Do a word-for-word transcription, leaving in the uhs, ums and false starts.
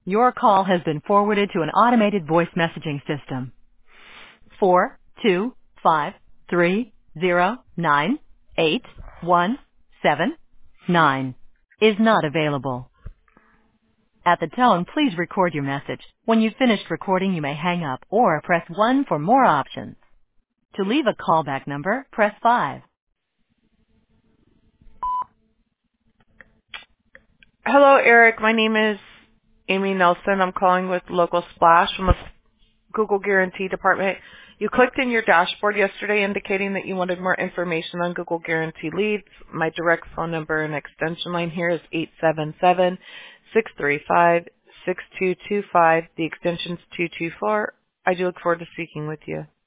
Your call has been forwarded to an automated voice messaging system. Four two five three zero nine eight one seven nine is not available. At the tone, please record your message. When you've finished recording, you may hang up or press one for more options. To leave a callback number, press five. Hello, Eric. My name is Amy Nelson. I'm calling with Local Splash from the Google Guarantee Department. You clicked in your dashboard yesterday indicating that you wanted more information on Google Guarantee leads. My direct phone number and extension line here is eight seven seven, six three five, six two two five. The extension's two two four. I do look forward to speaking with you.